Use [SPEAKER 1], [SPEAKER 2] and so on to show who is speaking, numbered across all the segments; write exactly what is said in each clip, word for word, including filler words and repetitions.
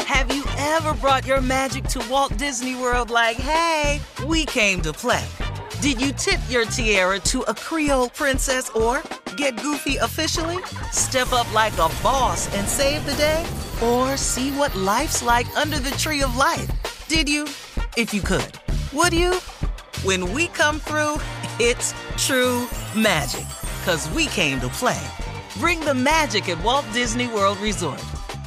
[SPEAKER 1] Have you ever brought your magic to Walt Disney World like, hey, we came to play? Did you tip your tiara to a Creole princess or get goofy officially? Step up like a boss and save the day? Or see what life's like under the tree of life? Did you? If you could. Would you? When we come through, it's true magic. 'Cause we came to play. Bring the magic at Walt Disney World Resort.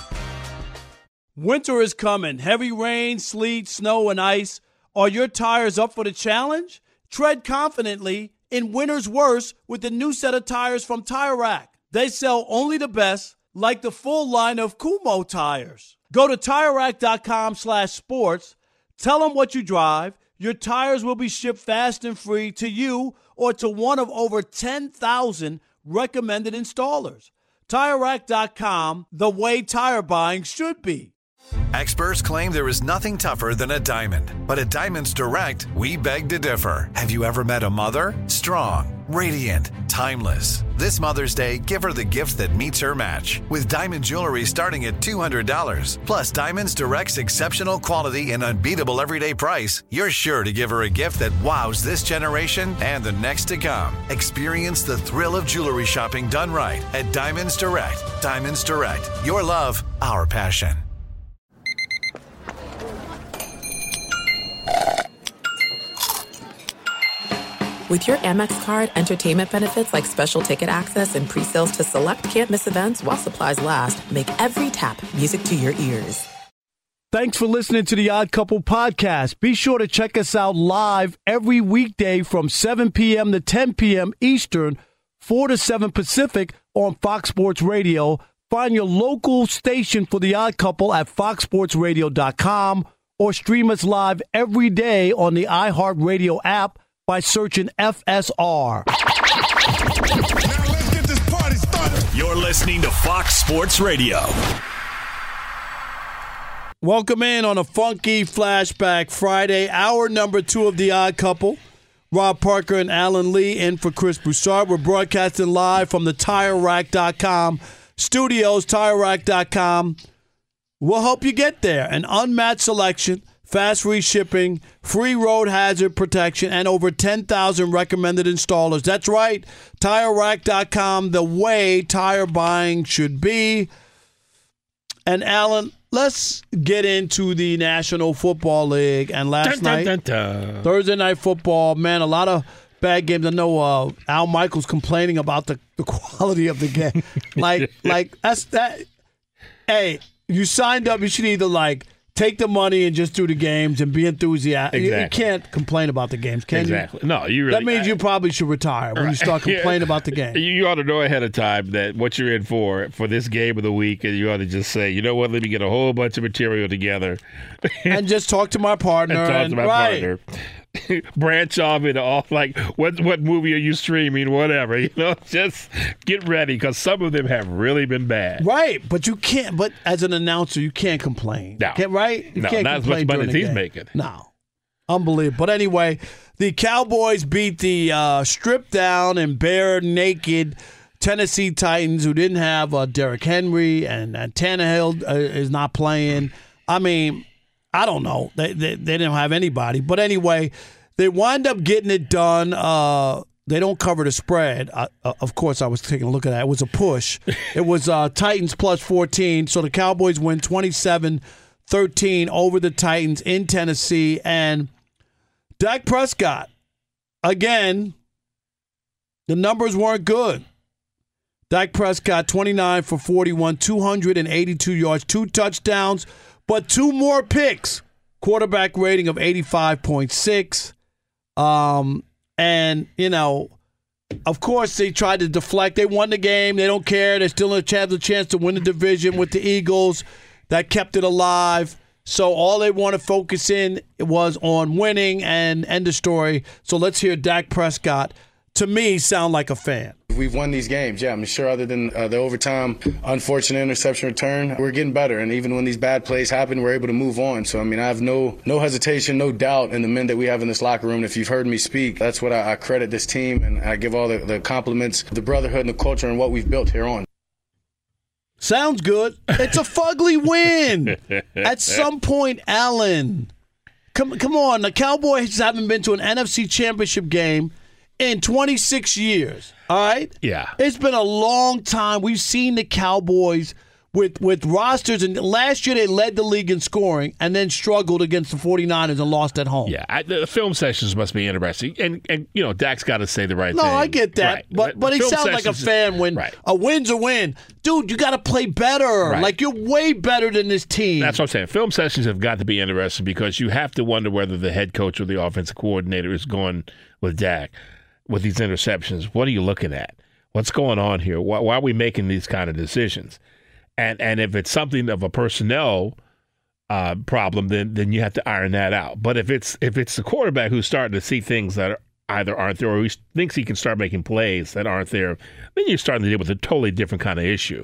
[SPEAKER 2] Winter is coming. Heavy rain, sleet, snow, and ice. Are your tires up for the challenge? Tread confidently in winter's worst with the new set of tires from Tire Rack. They sell only the best, like the full line of Kumho tires. Go to TireRack.com slash sports. Tell them what you drive. Your tires will be shipped fast and free to you or to one of over ten thousand recommended installers. Tire Rack dot com, the way tire buying should be.
[SPEAKER 3] Experts claim there is nothing tougher than a diamond. But at Diamonds Direct, we beg to differ. Have you ever met a mother? Strong, radiant, timeless. This Mother's Day, give her the gift that meets her match. With diamond jewelry starting at two hundred dollars. Plus Diamonds Direct's exceptional quality and unbeatable everyday price, you're sure to give her a gift that wows this generation and the next to come. Experience the thrill of jewelry shopping done right at Diamonds Direct. Diamonds Direct. Your love, our passion.
[SPEAKER 4] With your Amex card, entertainment benefits like special ticket access and pre-sales to select can't-miss events while supplies last make every tap music to your ears.
[SPEAKER 2] Thanks for listening to the Odd Couple podcast. Be sure to check us out live every weekday from seven p.m. to ten p.m. Eastern, four to seven Pacific on Fox Sports Radio. Find your local station for the Odd Couple at fox sports radio dot com or stream us live every day on the iHeartRadio app by searching F S R.
[SPEAKER 5] Now let's get this party started.
[SPEAKER 6] You're listening to Fox Sports Radio.
[SPEAKER 2] Welcome in on a funky flashback Friday, hour number two of The Odd Couple. Rob Parker and Alan Lee in for Chris Broussard. We're broadcasting live from the Tire Rack dot com studios, Tire Rack dot com. We'll help you get there. An unmatched selection, fast free shipping, free road hazard protection, and over ten thousand recommended installers. That's right, Tire Rack dot com, the way tire buying should be. And Alan, let's get into the National Football League. And last dun, night, dun, dun, dun. Thursday Night Football, man, a lot of bad games. I know uh, Al Michaels complaining about the, the quality of the game. like, like that's that. Hey, you signed up. You should either like take the money and just do the games and be enthusiastic. Exactly. You, you can't complain about the games, can
[SPEAKER 7] exactly.
[SPEAKER 2] you?
[SPEAKER 7] No, you really.
[SPEAKER 2] That means I, you probably should retire when right. you start complaining yeah. about the game.
[SPEAKER 7] You ought to know ahead of time that what you're in for for this game of the week, and you ought to just say, you know what, let me get a whole bunch of material together
[SPEAKER 2] and just talk to my partner.
[SPEAKER 7] and talk
[SPEAKER 2] and,
[SPEAKER 7] to my
[SPEAKER 2] right.
[SPEAKER 7] partner. Branch off into all like what what movie are you streaming, whatever, you know, just get ready because some of them have really been bad.
[SPEAKER 2] Right, but you can't. But as an announcer, you can't complain.
[SPEAKER 7] No,
[SPEAKER 2] can't, right? You
[SPEAKER 7] no,
[SPEAKER 2] can't
[SPEAKER 7] not as much money as he's
[SPEAKER 2] game.
[SPEAKER 7] making.
[SPEAKER 2] No, unbelievable. But anyway, the Cowboys beat the uh, stripped down and bare naked Tennessee Titans, who didn't have uh, Derrick Henry and, and Tannehill uh, is not playing. I mean. I don't know. They, they they didn't have anybody. But anyway, they wind up getting it done. Uh, they don't cover the spread. Uh, uh, of course, I was taking a look at that. It was a push. It was uh, Titans plus fourteen. So the Cowboys win twenty-seven thirteen over the Titans in Tennessee. And Dak Prescott, again, the numbers weren't good. Dak Prescott, twenty-nine for forty-one, two hundred eighty-two yards, two touchdowns. But two more picks, quarterback rating of eighty-five point six. Um, and, you know, of course, they tried to deflect. They won the game. They don't care. They still have a chance to win the division with the Eagles. That kept it alive. So all they want to focus in was on winning and end the story. So let's hear Dak Prescott, to me, sound like a fan.
[SPEAKER 8] We've won these games, yeah. I'm sure other than uh, the overtime, unfortunate interception return, we're getting better. And even when these bad plays happen, we're able to move on. So, I mean, I have no no hesitation, no doubt in the men that we have in this locker room. If you've heard me speak, that's what I, I credit this team, and I give all the, the compliments, the brotherhood and the culture and what we've built here on.
[SPEAKER 2] Sounds good. It's a fugly win. At some point, Allen, come come on. The Cowboys haven't been to an N F C Championship game in twenty-six years. All right?
[SPEAKER 7] Yeah.
[SPEAKER 2] It's been a long time. We've seen the Cowboys with, with rosters, and last year they led the league in scoring and then struggled against the 49ers and lost at home.
[SPEAKER 7] Yeah, I, the film sessions must be interesting. And, and you know, Dak's got to say the right
[SPEAKER 2] no,
[SPEAKER 7] thing.
[SPEAKER 2] No, I get that.
[SPEAKER 7] Right.
[SPEAKER 2] But but he
[SPEAKER 7] film
[SPEAKER 2] sounds like a
[SPEAKER 7] sessions-
[SPEAKER 2] fan when
[SPEAKER 7] right.
[SPEAKER 2] a win's a win. Dude, you got to play better.
[SPEAKER 7] Right.
[SPEAKER 2] Like, you're way better than this team.
[SPEAKER 7] That's what I'm saying. Film sessions have got to be interesting because you have to wonder whether the head coach or the offensive coordinator is going with Dak with these interceptions. What are you looking at? What's going on here? Why, why are we making these kind of decisions? And and if it's something of a personnel uh, problem, then then you have to iron that out. But if it's if it's the quarterback who's starting to see things that are, either aren't there, or he thinks he can start making plays that aren't there, then you're starting to deal with a totally different kind of issue.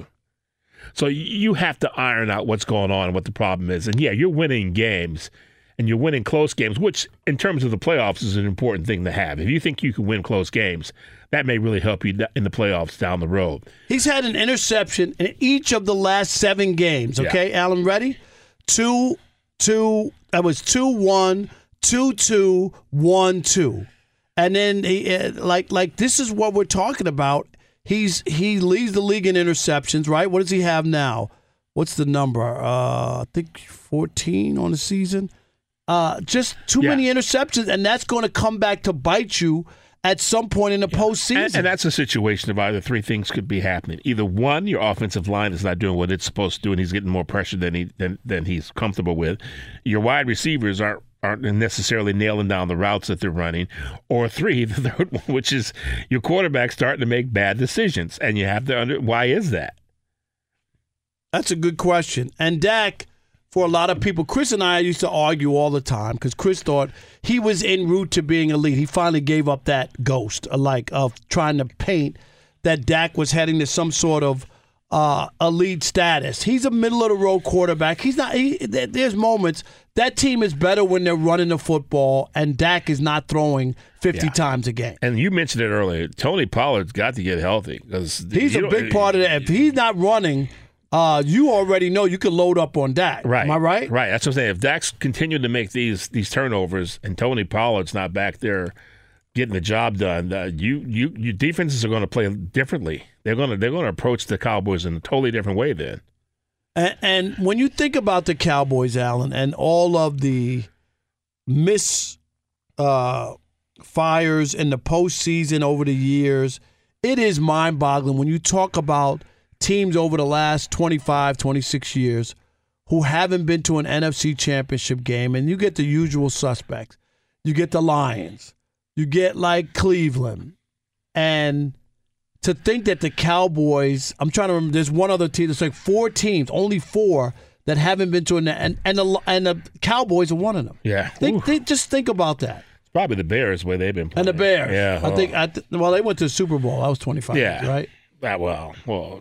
[SPEAKER 7] So you have to iron out what's going on and what the problem is. And yeah, you're winning games, and you're winning close games, which in terms of the playoffs is an important thing to have. If you think you can win close games, that may really help you in the playoffs down the road.
[SPEAKER 2] He's had an interception in each of the last seven games, okay? Yeah. Alan, ready? Two, two, that was two, one, two, two, one, two. And then, he, uh, like, like this is what we're talking about. He's He leads the league in interceptions, right? What does he have now? What's the number? Uh, I think fourteen on the season. Uh, just too yeah. many interceptions, and that's going to come back to bite you at some point in the yeah. postseason.
[SPEAKER 7] And, and that's a situation of either three things could be happening. Either one, your offensive line is not doing what it's supposed to do, and he's getting more pressure than he than, than he's comfortable with. Your wide receivers aren't aren't necessarily nailing down the routes that they're running. Or three, the third one, which is your quarterback starting to make bad decisions, and you have to under. Why is that?
[SPEAKER 2] That's a good question. And Dak, for a lot of people, Chris and I used to argue all the time because Chris thought he was en route to being elite. He finally gave up that ghost, like of trying to paint that Dak was heading to some sort of uh, elite status. He's a middle of the road quarterback. He's not. He, there's moments that team is better when they're running the football, and Dak is not throwing fifty yeah. times a game.
[SPEAKER 7] And you mentioned it earlier. Tony Pollard's got to get healthy because
[SPEAKER 2] he's a big part of that. If he's not running, Uh, you already know you can load up on Dak.
[SPEAKER 7] Right.
[SPEAKER 2] Am I right?
[SPEAKER 7] Right. That's what I'm saying. If Dak's continuing to make these these turnovers and Tony Pollard's not back there getting the job done, uh, you you your defenses are going to play differently. They're going to they're going to approach the Cowboys in a totally different way then.
[SPEAKER 2] And, and when you think about the Cowboys, Alan, and all of the miss uh, fires in the postseason over the years, it is mind-boggling when you talk about teams over the last twenty-five, twenty-six years who haven't been to an N F C Championship game, and you get the usual suspects. You get the Lions. You get, like, Cleveland. And to think that the Cowboys, I'm trying to remember, there's one other team, there's like four teams, only four that haven't been to an, and and the, and the Cowboys are one of them.
[SPEAKER 7] Yeah.
[SPEAKER 2] Think, think, just think about that.
[SPEAKER 7] It's probably the Bears where they've been playing.
[SPEAKER 2] And the Bears.
[SPEAKER 7] Yeah.
[SPEAKER 2] I think, I th- well, they went to the Super Bowl. That was twenty-five
[SPEAKER 7] yeah.
[SPEAKER 2] years, right?
[SPEAKER 7] That, well, well.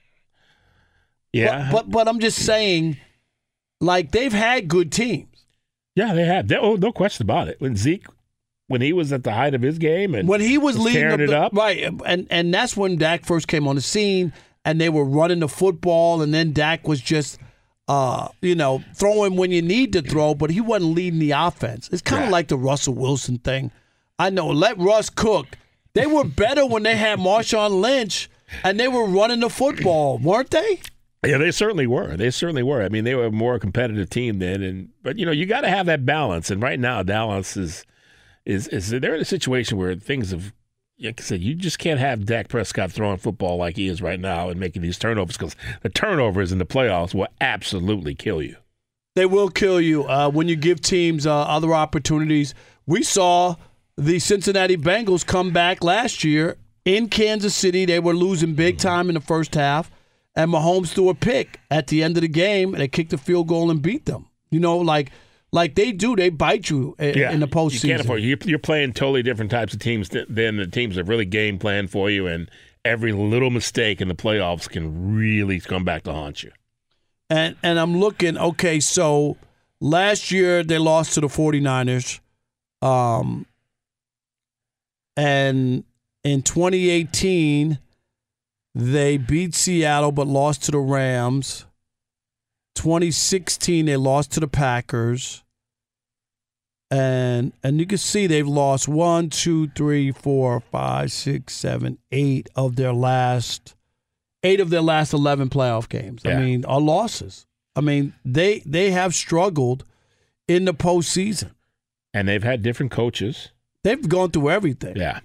[SPEAKER 7] Yeah.
[SPEAKER 2] But, but but I'm just saying, like, they've had good teams.
[SPEAKER 7] Yeah, they have. They, oh, no question about it. When Zeke, when he was at the height of his game and
[SPEAKER 2] when he was,
[SPEAKER 7] was
[SPEAKER 2] leading
[SPEAKER 7] tearing
[SPEAKER 2] the,
[SPEAKER 7] it up,
[SPEAKER 2] right? And and that's when Dak first came on the scene, and they were running the football, and then Dak was just, uh, you know, throwing when you need to throw, but he wasn't leading the offense. It's kind of
[SPEAKER 7] yeah.
[SPEAKER 2] like the Russell Wilson thing. I know. Let Russ cook. They were better when they had Marshawn Lynch, and they were running the football, weren't they?
[SPEAKER 7] Yeah, they certainly were. They certainly were. I mean, they were a more competitive team then, and but you know, you got to have that balance. And right now, Dallas is is is they're in a situation where things have, like I said, you just can't have Dak Prescott throwing football like he is right now and making these turnovers because the turnovers in the playoffs will absolutely kill you.
[SPEAKER 2] They will kill you uh, when you give teams uh, other opportunities. We saw the Cincinnati Bengals come back last year in Kansas City. They were losing big time in the first half. And Mahomes threw a pick at the end of the game, and they kicked a field goal and beat them. You know, like like they do, they bite you in,
[SPEAKER 7] yeah,
[SPEAKER 2] in the postseason.
[SPEAKER 7] You can't afford you're, you're playing totally different types of teams than the teams that really game plan for you, and every little mistake in the playoffs can really come back to haunt you.
[SPEAKER 2] And and I'm looking, okay, so last year they lost to the 49ers. Um, and in twenty eighteen They beat Seattle but lost to the Rams. twenty sixteen, they lost to the Packers. And and you can see they've lost one, two, three, four, five, six, seven, eight of their last eight of their last eleven playoff games. Yeah. I mean, are losses. I mean, they they have struggled in the postseason.
[SPEAKER 7] And they've had different coaches.
[SPEAKER 2] They've gone through everything.
[SPEAKER 7] Yeah.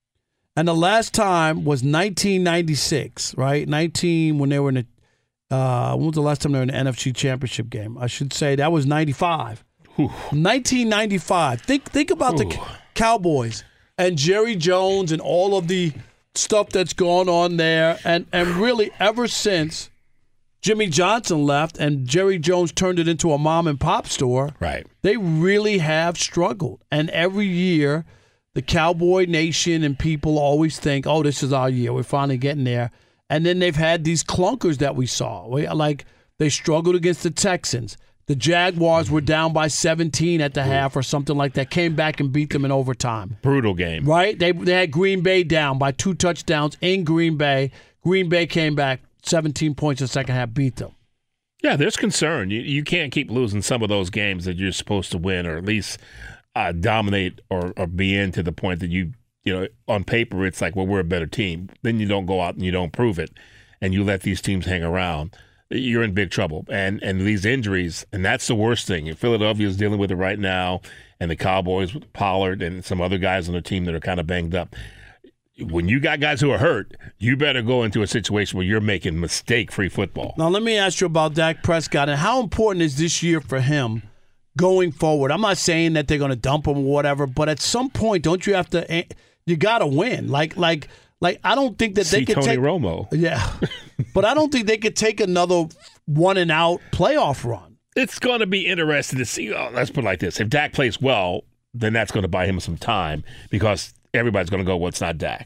[SPEAKER 2] And the last time was nineteen ninety-six, right? nineteen when they were in the uh, when was the last time they were in the N F C Championship game? I should say that was ninety-five.
[SPEAKER 7] Ooh.
[SPEAKER 2] nineteen ninety-five. Think think about Ooh. the Cowboys and Jerry Jones and all of the stuff that's gone on there. And, and really, ever since Jimmy Johnson left and Jerry Jones turned it into a mom and pop store,
[SPEAKER 7] right?
[SPEAKER 2] They really have struggled. And every year, the Cowboy Nation and people always think, oh, this is our year. We're finally getting there. And then they've had these clunkers that we saw. Like they struggled against the Texans. The Jaguars were down by seventeen at the half or something like that. Came back and beat them in overtime.
[SPEAKER 7] Brutal game.
[SPEAKER 2] Right? They they had Green Bay down by two touchdowns in Green Bay. Green Bay came back seventeen points in the second half, beat them.
[SPEAKER 7] Yeah, there's concern. You you can't keep losing some of those games that you're supposed to win or at least uh, dominate or, or be in to the point that you, you know, on paper it's like, well, we're a better team. Then you don't go out and you don't prove it and you let these teams hang around. You're in big trouble. And and these injuries, and that's the worst thing. Philadelphia is dealing with it right now, and the Cowboys with Pollard and some other guys on the team that are kind of banged up. When you got guys who are hurt, you better go into a situation where you're making mistake-free football.
[SPEAKER 2] Now, let me ask you about Dak Prescott, and how important is this year for him going forward? I'm not saying that they're going to dump him or whatever, but at some point, don't you have to – you got to win. Like, like – Like, I don't think that
[SPEAKER 7] See
[SPEAKER 2] they could
[SPEAKER 7] Tony
[SPEAKER 2] take –
[SPEAKER 7] Romo.
[SPEAKER 2] Yeah. But I don't think they could take another one-and-out playoff run.
[SPEAKER 7] It's going to be interesting to see. Oh, let's put it like this. If Dak plays well, then that's going to buy him some time because everybody's going to go, well, it's not Dak.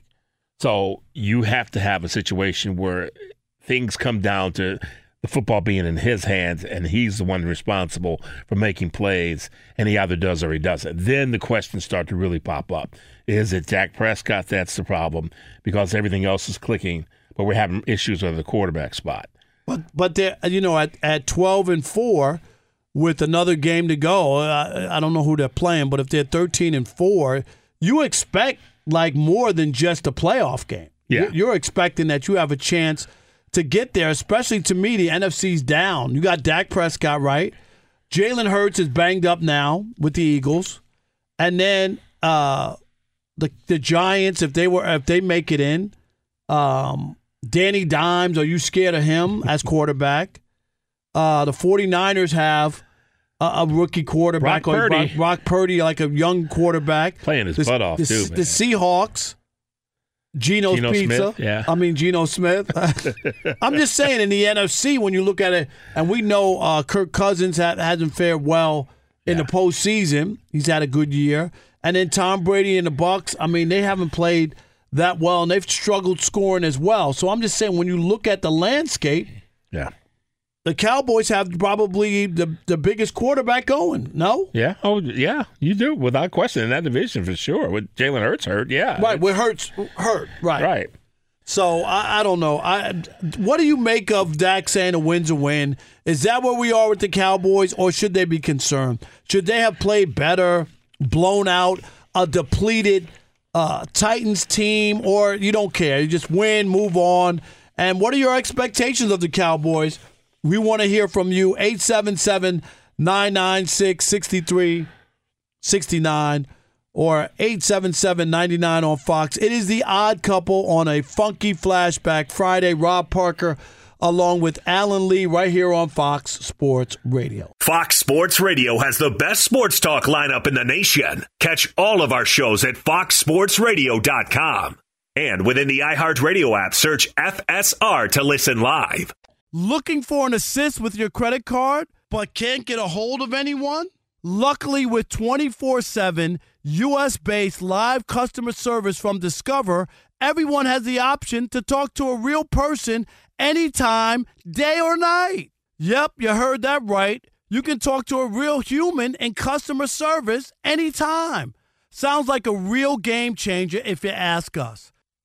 [SPEAKER 7] So you have to have a situation where things come down to the football being in his hands and he's the one responsible for making plays, and he either does or he doesn't. Then the questions start to really pop up. Is it Dak Prescott that's the problem because everything else is clicking, but we're having issues with the quarterback spot?
[SPEAKER 2] But but they're, you know, at, at twelve and four with another game to go, I, I don't know who they're playing, but if they're thirteen and four, you expect like more than just a playoff game.
[SPEAKER 7] Yeah.
[SPEAKER 2] You're expecting that you have a chance to get there, especially to me, the N F C's down. You got Dak Prescott, right? Jalen Hurts is banged up now with the Eagles. And then uh, the the Giants, if they were if they make it in, um, Danny Dimes, are you scared of him as quarterback? Uh, the 49ers have a, a rookie quarterback.
[SPEAKER 7] Brock Purdy.
[SPEAKER 2] Brock, Brock Purdy, like a young quarterback.
[SPEAKER 7] Playing his
[SPEAKER 2] the,
[SPEAKER 7] butt off,
[SPEAKER 2] the,
[SPEAKER 7] too, man.
[SPEAKER 2] The Seahawks. Geno's
[SPEAKER 7] Geno
[SPEAKER 2] Pizza.
[SPEAKER 7] Smith, yeah.
[SPEAKER 2] I mean, Geno Smith. I'm just saying, in the N F C, when you look at it, and we know uh, Kirk Cousins ha- hasn't fared well in
[SPEAKER 7] yeah.
[SPEAKER 2] the postseason. He's had a good year. And then Tom Brady and the Bucs, I mean, they haven't played that well, and they've struggled scoring as well. So I'm just saying, when you look at the landscape,
[SPEAKER 7] yeah,
[SPEAKER 2] the Cowboys have probably the the biggest quarterback going, no?
[SPEAKER 7] Yeah. Oh, yeah, you do, without question, in that division for sure. With Jalen Hurts hurt, yeah.
[SPEAKER 2] Right, with Hurts hurt, right.
[SPEAKER 7] Right.
[SPEAKER 2] So, I, I don't know. I What do you make of Dak saying a win's a win? Is that where we are with the Cowboys, or should they be concerned? Should they have played better, blown out, a depleted uh, Titans team, or you don't care? You just win, move on. And what are your expectations of the Cowboys? We want to hear from you. eight seven seven, nine nine six, six three six nine or eight seven seven, nine nine on Fox. It is the Odd Couple on a funky flashback Friday. Rob Parker along with Alan Lee right here on Fox Sports Radio.
[SPEAKER 6] Fox Sports Radio has the best sports talk lineup in the nation. Catch all of our shows at fox sports radio dot com. And within the iHeartRadio app, search F S R to listen live.
[SPEAKER 2] Looking for an assist with your credit card, but can't get a hold of anyone? Luckily, with twenty-four seven U S-based live customer service from Discover, everyone has the option to talk to a real person anytime, day or night. Yep, you heard that right. You can talk to a real human in customer service anytime. Sounds like a real game changer if you ask us.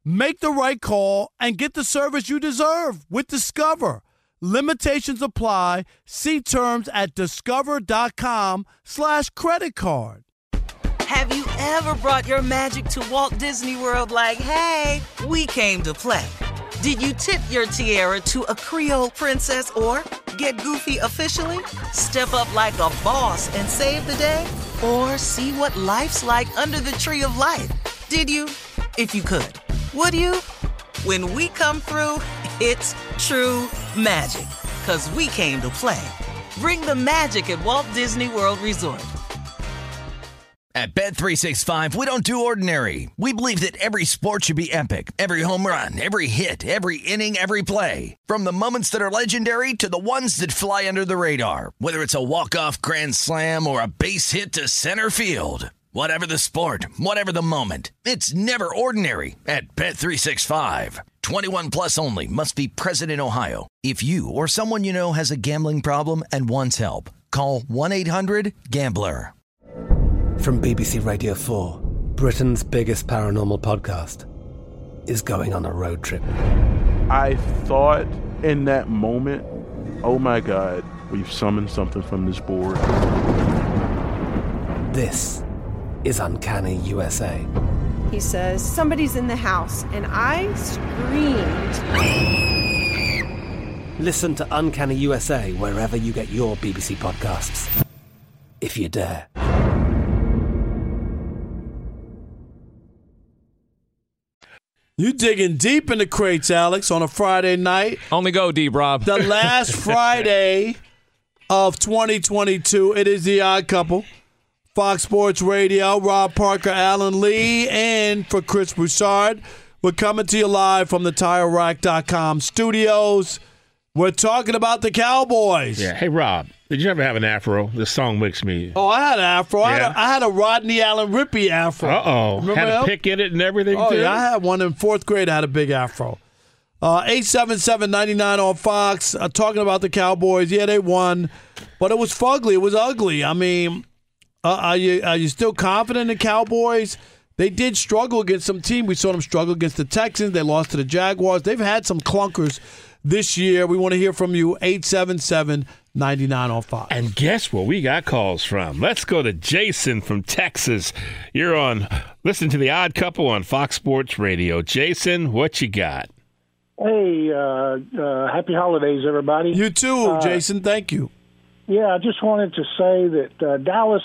[SPEAKER 2] Make the right call and get the service you deserve with Discover. Limitations apply. See terms at discover.com slash credit card.
[SPEAKER 1] Have you ever brought your magic to Walt Disney World like, hey, we came to play? Did you tip your tiara to a Creole princess or get goofy officially? Step up like a boss and save the day? Or see what life's like under the tree of life? Did you? If you could. Would you? When we come through, it's true magic. 'Cause we came to play. Bring the magic at Walt Disney World Resort.
[SPEAKER 9] At Bet three sixty-five, we don't do ordinary. We believe that every sport should be epic. Every home run, every hit, every inning, every play. From the moments that are legendary to the ones that fly under the radar. Whether it's a walk-off grand slam or a base hit to center field. Whatever the sport, whatever the moment, it's never ordinary at Bet three sixty-five. twenty-one plus only. Must be present in Ohio. If you or someone you know has a gambling problem and wants help, call one eight hundred gambler.
[SPEAKER 10] From B B C Radio four, Britain's biggest paranormal podcast is going on a road trip.
[SPEAKER 11] I thought in that moment, oh my God, we've summoned something from this board.
[SPEAKER 10] This is Uncanny U S A.
[SPEAKER 12] He says, somebody's in the house, and I screamed.
[SPEAKER 10] Listen to Uncanny U S A wherever you get your B B C podcasts, if you dare.
[SPEAKER 2] You digging deep in the crates, Alex, on a Friday night.
[SPEAKER 13] Only go deep, Rob.
[SPEAKER 2] The last Friday of twenty twenty-two. It is The Odd Couple. Fox Sports Radio, Rob Parker, Alan Lee, and for Chris Broussard. We're coming to you live from the Tire Rack dot com studios. We're talking about the Cowboys.
[SPEAKER 7] Yeah. Hey, Rob, did you ever have an afro? This song makes me...
[SPEAKER 2] Oh, I had an afro.
[SPEAKER 7] Yeah.
[SPEAKER 2] I, had a, I had a Rodney Allen Rippey afro.
[SPEAKER 7] Uh-oh.
[SPEAKER 2] Remember
[SPEAKER 7] Had a
[SPEAKER 2] him?
[SPEAKER 7] pick in it and everything,
[SPEAKER 2] Oh,
[SPEAKER 7] too?
[SPEAKER 2] yeah, I had one in fourth grade. I had a big afro. Uh, eight seven seven, nine nine on Fox. Uh, talking about the Cowboys. Yeah, they won, but it was fugly. It was ugly. I mean, uh, are you are you still confident in the Cowboys? They did struggle against some team. We saw them struggle against the Texans. They lost to the Jaguars. They've had some clunkers this year. We want to hear from you. eight seven seven, nine nine on Fox.
[SPEAKER 7] And guess where we got calls from? Let's go to Jason from Texas. You're on, listen to The Odd Couple on Fox Sports Radio. Jason, what you got?
[SPEAKER 14] Hey, uh, uh, happy holidays, everybody.
[SPEAKER 2] You too,
[SPEAKER 14] uh,
[SPEAKER 2] Jason. Thank you.
[SPEAKER 14] Yeah, I just wanted to say that uh, Dallas,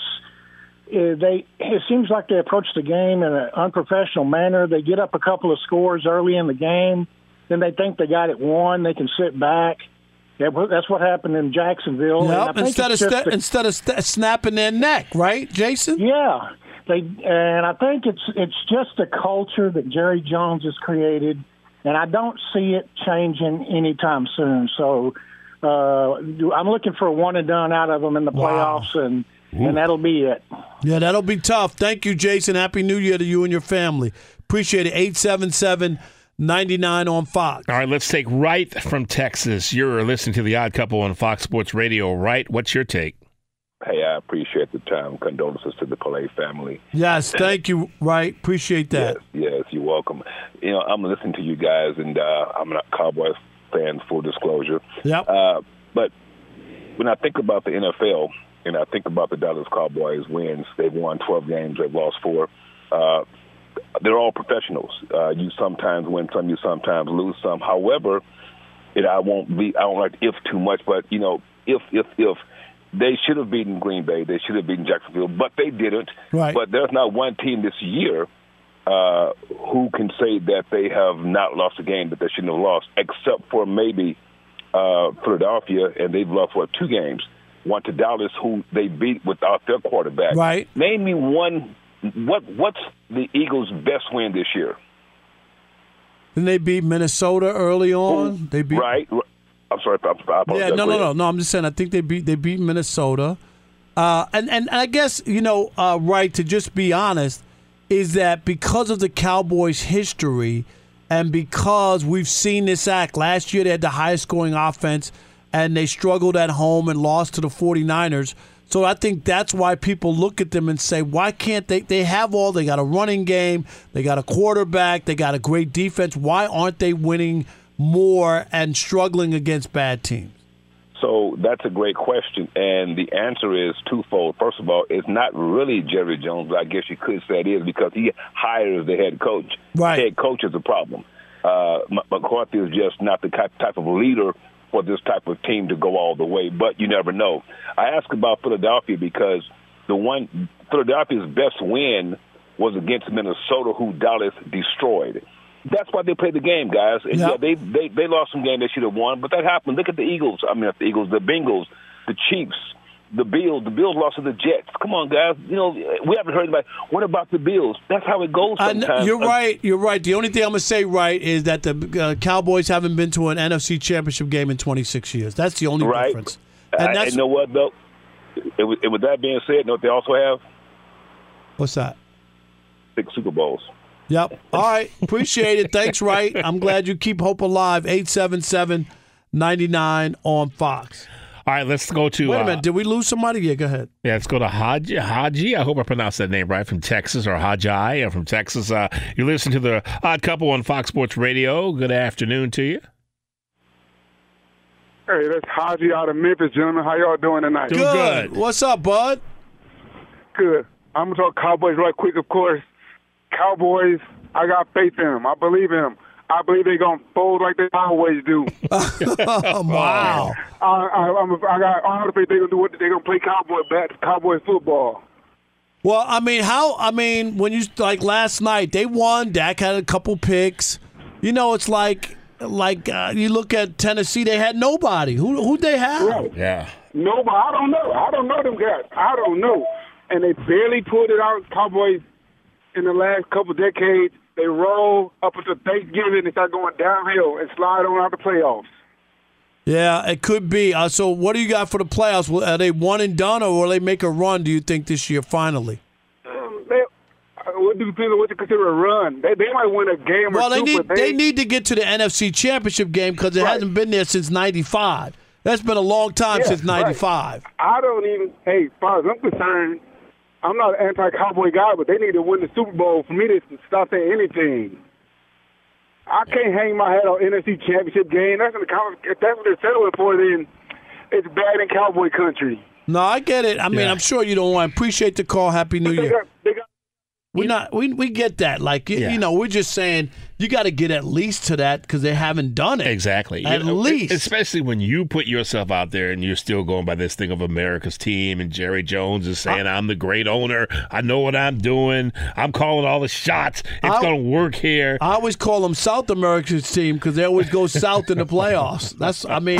[SPEAKER 14] uh, they it seems like they approach the game in an unprofessional manner. They get up a couple of scores early in the game, then they think they got it won. They can sit back. Yeah, that's what happened in Jacksonville.
[SPEAKER 2] Yep.
[SPEAKER 14] And I think
[SPEAKER 2] Instead of
[SPEAKER 14] it's just
[SPEAKER 2] sta-
[SPEAKER 14] the-
[SPEAKER 2] instead of sta- snapping their neck, right, Jason?
[SPEAKER 14] Yeah, they and I think it's it's just the culture that Jerry Jones has created, and I don't see it changing anytime soon. So uh, I'm looking for a one and done out of them in the playoffs, wow. and and that'll be it.
[SPEAKER 2] Yeah, that'll be tough. Thank you, Jason. Happy New Year to you and your family. Appreciate it. eight seven seven, nine nine on Fox.
[SPEAKER 7] All right, let's take Wright from Texas. You're listening to The Odd Couple on Fox Sports Radio. Wright, what's your take?
[SPEAKER 15] Hey, I appreciate the time. Condolences to the Calais family.
[SPEAKER 2] Yes, thank you, Wright. Appreciate that.
[SPEAKER 15] Yes, yes, you're welcome. You know, I'm listening to you guys, and uh, I'm a Cowboys fan, full disclosure.
[SPEAKER 2] Yep.
[SPEAKER 15] Uh, but when I think about the N F L, and I think about the Dallas Cowboys wins, they've won twelve games, they've lost four. Uh, they're all professionals. Uh, you sometimes win some, you sometimes lose some. However, it, I won't be. I don't like if too much, but you know, if if if they should have beaten Green Bay, they should have beaten Jacksonville, but they didn't.
[SPEAKER 2] Right.
[SPEAKER 15] But there's not one team this year uh, who can say that they have not lost a game that they shouldn't have lost, except for maybe uh, Philadelphia, and they've lost what two games. One to Dallas, who they beat without their quarterback.
[SPEAKER 2] Right.
[SPEAKER 15] Name me one. What what's the Eagles' best win this year?
[SPEAKER 2] Didn't they beat Minnesota early on?
[SPEAKER 15] Ooh,
[SPEAKER 2] they beat
[SPEAKER 15] right. I'm sorry. I apologize.
[SPEAKER 2] Yeah, no, no, no, no. I'm just saying. I think they beat they beat Minnesota, uh, and and I guess you know, uh, right. To just be honest, is that because of the Cowboys' history, and because we've seen this act last year, they had the highest scoring offense and they struggled at home and lost to the 49ers. So I think that's why people look at them and say, why can't they? They have all. They got a running game. They got a quarterback. They got a great defense. Why aren't they winning more and struggling against bad teams?
[SPEAKER 15] So that's a great question, and the answer is twofold. First of all, it's not really Jerry Jones, but I guess you could say it is because he hires the head coach.
[SPEAKER 2] Right.
[SPEAKER 15] Head coach is a problem. Uh, McCarthy is just not the type of leader for this type of team to go all the way, but you never know. I ask about Philadelphia because the one Philadelphia's best win was against Minnesota, who Dallas destroyed. That's why they played the game, guys. And
[SPEAKER 2] yep.
[SPEAKER 15] yeah, they, they they lost some game they should have won, but that happened. Look at the Eagles. I mean, not the Eagles, the Bengals, the Chiefs, the Bills. The Bills lost to the Jets. Come on, guys. You know, we haven't heard about what about the Bills? That's how it goes sometimes.
[SPEAKER 2] You're right. You're right. The only thing I'm going to say right is that the uh, Cowboys haven't been to an N F C Championship game in twenty-six years. That's the only
[SPEAKER 15] right.
[SPEAKER 2] difference. And
[SPEAKER 15] I,
[SPEAKER 2] that's,
[SPEAKER 15] you know what, though? It, it, with that being said, you know what they also have?
[SPEAKER 2] What's that?
[SPEAKER 15] Six Super Bowls.
[SPEAKER 2] Yep. All right. Appreciate it. Thanks, Wright. I'm glad you keep hope alive. eight seven seven, nine nine on Fox.
[SPEAKER 7] All right, let's go to...
[SPEAKER 2] Wait a minute.
[SPEAKER 7] Uh,
[SPEAKER 2] did we lose somebody? Yeah, go ahead.
[SPEAKER 7] Yeah, let's go to Haji. Haji, I hope I pronounced that name right, from Texas, or Haji from Texas. Uh, you listen to the Odd Couple on Fox Sports Radio. Good afternoon to you.
[SPEAKER 13] Hey, that's Haji out of Memphis, gentlemen. How y'all doing tonight?
[SPEAKER 2] Good. good. What's up, bud?
[SPEAKER 13] Good. I'm going to talk Cowboys right quick, of course. Cowboys, I got faith in them. I believe in them. I believe they're going to fold like they always do.
[SPEAKER 2] Wow.
[SPEAKER 13] I, I, I'm a, I got all the faith they're going to do what they're going to play Cowboy back, Cowboy football.
[SPEAKER 2] Well, I mean, how, I mean, when you, like last night, they won. Dak had a couple picks. You know, it's like, like uh, you look at Tennessee, they had nobody. Who, who'd they have?
[SPEAKER 13] Right.
[SPEAKER 7] Yeah.
[SPEAKER 13] Nobody. I don't know. I don't know them guys. I don't know. And they barely pulled it out. Cowboys, in the last couple of decades, they roll up until Thanksgiving and start going downhill and slide on out the playoffs.
[SPEAKER 2] Yeah, it could be. Uh, so what do you got for the playoffs? Are they one and done, or will they make a run, do you think, this year finally?
[SPEAKER 13] Um, they, what do you consider, what you consider a run? They, they might win a game
[SPEAKER 2] well,
[SPEAKER 13] or
[SPEAKER 2] they
[SPEAKER 13] two.
[SPEAKER 2] Need,
[SPEAKER 13] but they,
[SPEAKER 2] they need to get to the N F C Championship game because it right. hasn't been there since ninety-five. That's been a long time yeah, since ninety-five.
[SPEAKER 13] Right. I don't even – hey, as far as I'm concerned – I'm not an anti-Cowboy guy, but they need to win the Super Bowl for me to stop saying anything. I can't hang my head on N F C Championship game. That's what the, if that's what they're settling for, then it's bad in Cowboy country.
[SPEAKER 2] No, I get it. I mean, yeah. I'm sure you don't want. Appreciate the call. Happy New
[SPEAKER 13] they
[SPEAKER 2] Year.
[SPEAKER 13] Got, they got,
[SPEAKER 2] we're not. We we get that. Like yeah. you know, we're just saying you got to get at least to that because they haven't done it.
[SPEAKER 7] Exactly.
[SPEAKER 2] At
[SPEAKER 7] you know,
[SPEAKER 2] least,
[SPEAKER 7] especially when you put yourself out there and you're still going by this thing of America's team, and Jerry Jones is saying, I, "I'm the great owner. I know what I'm doing. I'm calling all the shots. It's going to work here."
[SPEAKER 2] I always call them South America's team because they always go south in the playoffs. That's. I mean.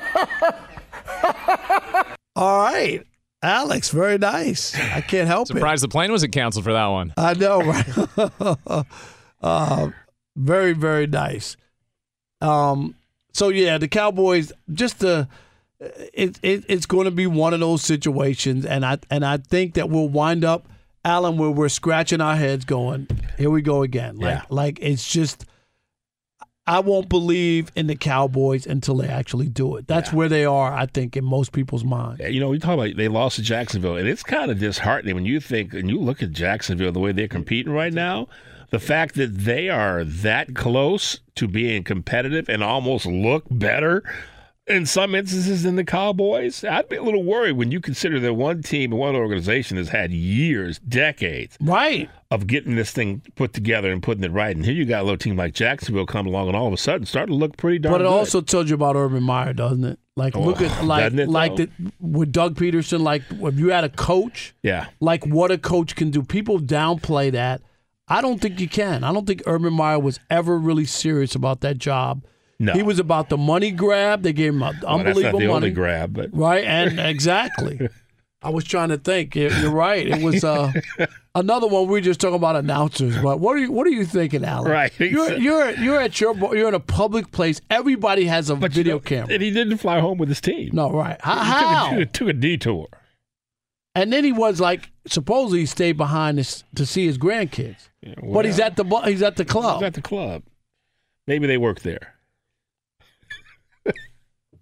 [SPEAKER 2] All right. Alex, very nice. I can't help
[SPEAKER 16] Surprised
[SPEAKER 2] it.
[SPEAKER 16] Surprised the plane wasn't canceled for that one.
[SPEAKER 2] I know, right? uh, very, very nice. Um, so yeah, the Cowboys. Just the it, it it's going to be one of those situations, and I and I think that we'll wind up, Alan, where we're scratching our heads, going, "Here we go again." Like,
[SPEAKER 7] yeah.
[SPEAKER 2] like it's just. I won't believe in the Cowboys until they actually do it. That's yeah. where they are, I think, in most people's minds.
[SPEAKER 7] You know, we talk about they lost to Jacksonville, and it's kind of disheartening when you think and you look at Jacksonville, the way they're competing right now, the fact that they are that close to being competitive and almost look better in some instances than the Cowboys. I'd be a little worried when you consider that one team and one organization has had years, decades,
[SPEAKER 2] right,
[SPEAKER 7] of getting this thing put together and putting it right. And here you got a little team like Jacksonville come along and all of a sudden starting to look pretty darn good.
[SPEAKER 2] But it
[SPEAKER 7] good.
[SPEAKER 2] also tells you about Urban Meyer, doesn't it? Like oh, look at like
[SPEAKER 7] it,
[SPEAKER 2] like the, with Doug Peterson. Like if you had a coach,
[SPEAKER 7] yeah,
[SPEAKER 2] like what a coach can do. People downplay that. I don't think you can. I don't think Urban Meyer was ever really serious about that job.
[SPEAKER 7] No.
[SPEAKER 2] He was about the money grab. They gave him
[SPEAKER 7] well,
[SPEAKER 2] unbelievable
[SPEAKER 7] that's not the
[SPEAKER 2] money.
[SPEAKER 7] Only grab, but
[SPEAKER 2] right, and exactly. I was trying to think. You're right. It was uh, another one. We were just talking about announcers. But what are you? What are you thinking, Alan?
[SPEAKER 7] Right.
[SPEAKER 2] You're you're you're at your you're in a public place. Everybody has a
[SPEAKER 7] but
[SPEAKER 2] video
[SPEAKER 7] you know,
[SPEAKER 2] camera.
[SPEAKER 7] And he didn't fly home with his team.
[SPEAKER 2] No, right. How?
[SPEAKER 7] He
[SPEAKER 2] how?
[SPEAKER 7] took, a, took a detour.
[SPEAKER 2] And then he was like, supposedly he stayed behind this, to see his grandkids. Yeah, well, but he's at the he's at the club.
[SPEAKER 7] He's at the club. Maybe they work there.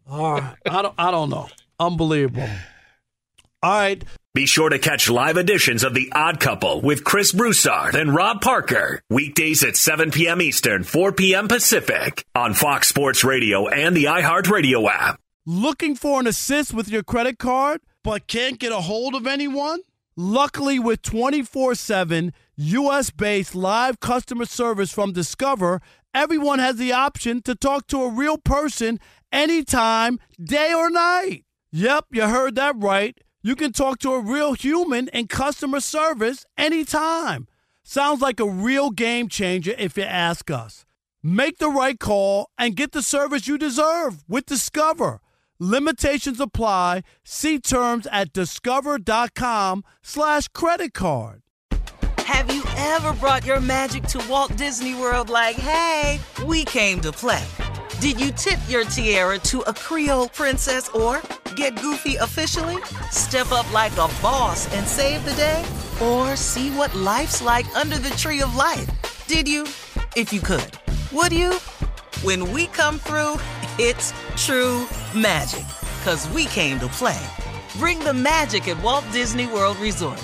[SPEAKER 2] All right. I don't, I don't know. Unbelievable. All right.
[SPEAKER 6] Be sure to catch live editions of The Odd Couple with Chris Broussard and Rob Parker. Weekdays at seven p.m. Eastern, four p.m. Pacific on Fox Sports Radio and the iHeartRadio app.
[SPEAKER 2] Looking for an assist with your credit card but can't get a hold of anyone? Luckily, with twenty-four seven U S-based live customer service from Discover, everyone has the option to talk to a real person anytime, day or night. Yep, you heard that right. You can talk to a real human in customer service anytime. Sounds like a real game changer if you ask us. Make the right call and get the service you deserve with Discover. Limitations apply. See terms at discover.com slash credit card.
[SPEAKER 1] Have you ever brought your magic to Walt Disney World like, hey, we came to play? Did you tip your tiara to a Creole princess or get goofy officially? Step up like a boss and save the day? Or see what life's like under the tree of life? Did you? If you could. Would you? When we come through, it's true magic. 'Cause we came to play. Bring the magic at Walt Disney World Resort.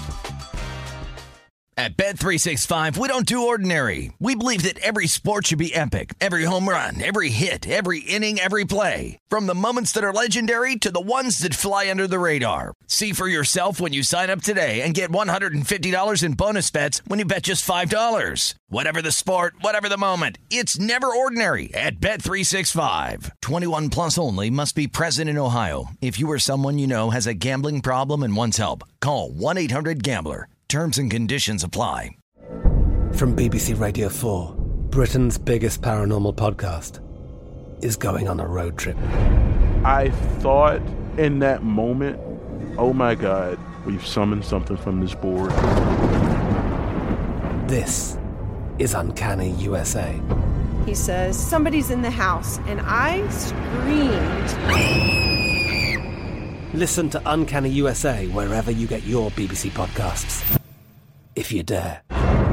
[SPEAKER 9] At Bet three sixty-five, we don't do ordinary. We believe that every sport should be epic. Every home run, every hit, every inning, every play. From the moments that are legendary to the ones that fly under the radar. See for yourself when you sign up today and get one hundred fifty dollars in bonus bets when you bet just five dollars. Whatever the sport, whatever the moment, it's never ordinary at Bet three sixty-five. twenty-one plus only. Must be present in Ohio. If you or someone you know has a gambling problem and wants help, call one eight hundred gambler. Terms and conditions apply.
[SPEAKER 10] From B B C Radio four, Britain's biggest paranormal podcast is going on a road trip.
[SPEAKER 11] I thought in that moment, oh my God, we've summoned something from this board.
[SPEAKER 10] This is Uncanny U S A.
[SPEAKER 12] He says, somebody's in the house, and I screamed.
[SPEAKER 10] Listen to Uncanny U S A wherever you get your B B C podcasts, if you dare.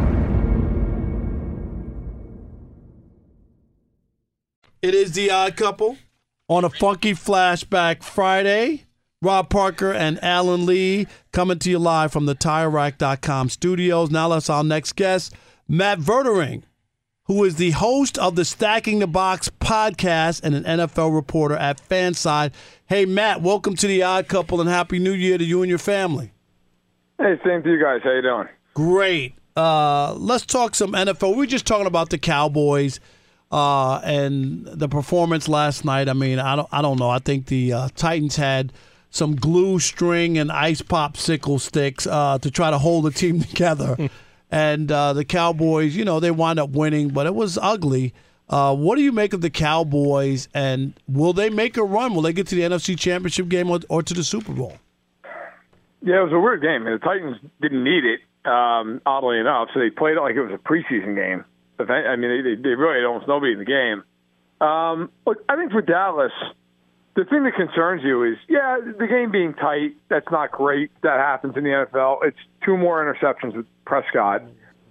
[SPEAKER 2] It is The Odd Couple on a Funky Flashback Friday. Rob Parker and Alan Lee coming to you live from the Tire Rack dot com studios. Now let's our next guest, Matt Vertering, who is the host of the Stacking the Box podcast and an N F L reporter at Fanside. Hey, Matt, welcome to The Odd Couple and Happy New Year to you and your family.
[SPEAKER 17] Hey, same to you guys. How you doing?
[SPEAKER 2] Great. Uh, let's talk some N F L. We were just talking about the Cowboys uh, and the performance last night. I mean, I don't, I don't know. I think the uh, Titans had some glue string and ice popsicle sticks uh, to try to hold the team together. And uh, the Cowboys, you know, they wound up winning, but it was ugly. Uh, what do you make of the Cowboys, and will they make a run? Will they get to the N F C Championship game or, or to the Super Bowl?
[SPEAKER 17] Yeah, it was a weird game. The Titans didn't need it, um, oddly enough, so they played it like it was a preseason game. I mean, they, they really had almost nobody in the game. Um, look, I think for Dallas, the thing that concerns you is, yeah, the game being tight, that's not great. That happens in the N F L. It's two more interceptions with Prescott.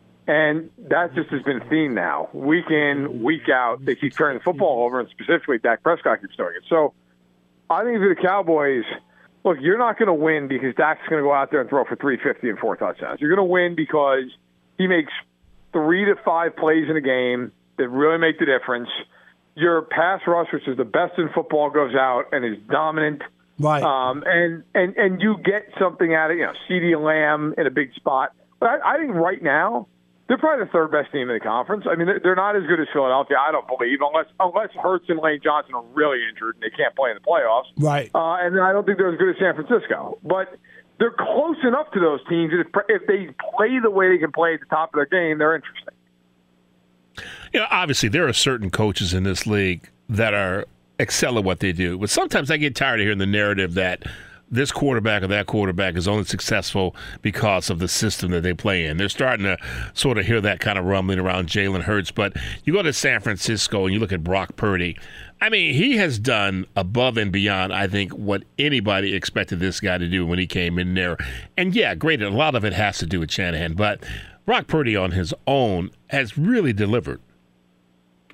[SPEAKER 17] And that just has been a theme now. Week in, week out, they keep turning the football over, and specifically Dak Prescott keeps doing it. So I think for the Cowboys, look, you're not going to win because Dak's going to go out there and throw for three fifty and four touchdowns. You're going to win because he makes three to five plays in a game that really make the difference. Your pass rush, which is the best in football, goes out and is dominant.
[SPEAKER 2] Right.
[SPEAKER 17] Um, and, and, and you get something out of, you know, CeeDee Lamb in a big spot. But I, I think right now, they're probably the third best team in the conference. I mean, they're not as good as Philadelphia, I don't believe, unless unless Hurts and Lane Johnson are really injured and they can't play in the playoffs.
[SPEAKER 2] Right.
[SPEAKER 17] Uh, and then I don't think they're as good as San Francisco. But they're close enough to those teams that if, if they play the way they can play at the top of their game, they're interesting.
[SPEAKER 7] You know, obviously, there are certain coaches in this league that are excel at what they do. But sometimes I get tired of hearing the narrative that this quarterback or that quarterback is only successful because of the system that they play in. They're starting to sort of hear that kind of rumbling around Jalen Hurts. But you go to San Francisco and you look at Brock Purdy. I mean, he has done above and beyond, I think, what anybody expected this guy to do when he came in there. And, yeah, great, a lot of it has to do with Shanahan. But Brock Purdy on his own has really delivered.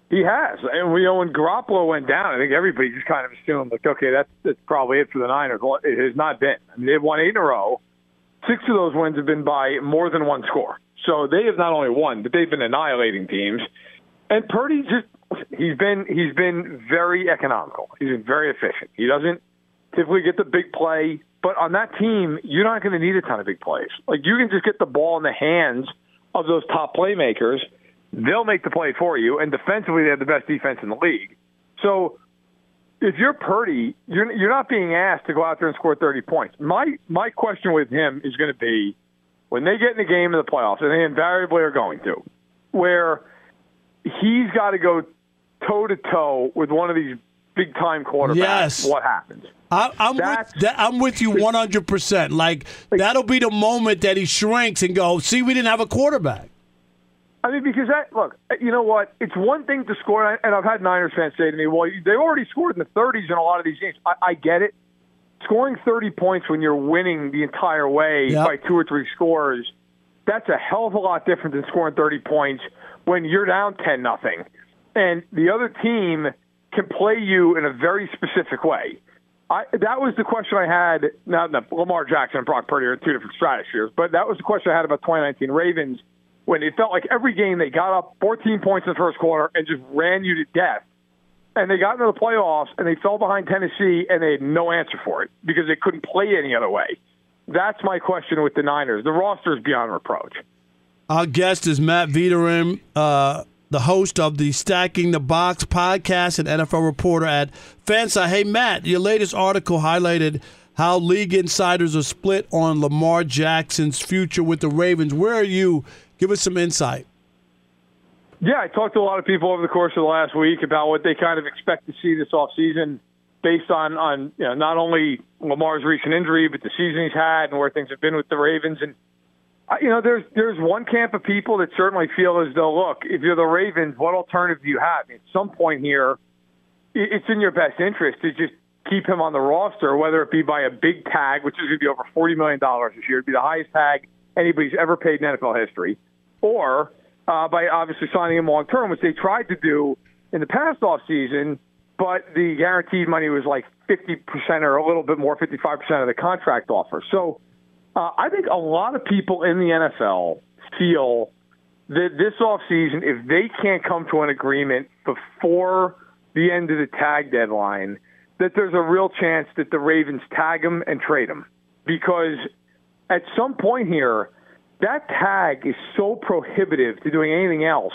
[SPEAKER 17] He has. And we, you know, when Garoppolo went down, I think everybody just kind of assumed, like, okay, that's, that's probably it for the Niners. Well, it has not been. I mean, they've won eight in a row. Six of those wins have been by more than one score. So they have not only won, but they've been annihilating teams. And Purdy just, he's been he's been very economical. He's been very efficient. He doesn't typically get the big play, but on that team, you're not going to need a ton of big plays. Like, you can just get the ball in the hands of those top playmakers. They'll make the play for you, and defensively, they have the best defense in the league. So if you're Purdy, you're you're not being asked to go out there and score thirty points. My my question with him is going to be, when they get in the game in the playoffs, and they invariably are going to, where he's got to go toe-to-toe with one of these big-time quarterbacks,
[SPEAKER 2] yes.
[SPEAKER 17] what happens?
[SPEAKER 2] I, I'm, with, that, I'm with you one hundred percent. Like, that'll be the moment that he shrinks and go, see, we didn't have a quarterback.
[SPEAKER 17] I mean, because that, look, you know what? It's one thing to score, and I've had Niners fans say to me, well, they already scored in the thirties in a lot of these games. I, I get it. Scoring thirty points when you're winning the entire way yep. by two or three scores, that's a hell of a lot different than scoring thirty points when you're down ten nothing. And the other team can play you in a very specific way. I, that was the question I had, not no, Lamar Jackson and Brock Purdy are two different stratospheres, but that was the question I had about twenty nineteen Ravens, when it felt like every game they got up fourteen points in the first quarter and just ran you to death. And they got into the playoffs, and they fell behind Tennessee, and they had no answer for it because they couldn't play any other way. That's my question with the Niners. The roster is beyond reproach.
[SPEAKER 2] Our guest is Matt Vederim, uh, the host of the Stacking the Box podcast and N F L reporter at Fanside. Hey, Matt, your latest article highlighted how league insiders are split on Lamar Jackson's future with the Ravens. Where are you? Give us some insight.
[SPEAKER 17] Yeah, I talked to a lot of people over the course of the last week about what they kind of expect to see this offseason based on, on you know, not only Lamar's recent injury, but the season he's had and where things have been with the Ravens. And, you know, there's there's one camp of people that certainly feel as though, look, if you're the Ravens, what alternative do you have? At some point here, it's in your best interest to just keep him on the roster, whether it be by a big tag, which is going to be over forty million dollars this year. It'd be the highest tag anybody's ever paid in N F L history. Or uh, by obviously signing him long-term, which they tried to do in the past offseason, but the guaranteed money was like fifty percent or a little bit more, fifty-five percent of the contract offer. So uh, I think a lot of people in the N F L feel that this offseason, if they can't come to an agreement before the end of the tag deadline, that there's a real chance that the Ravens tag him and trade him. Because at some point here, that tag is so prohibitive to doing anything else,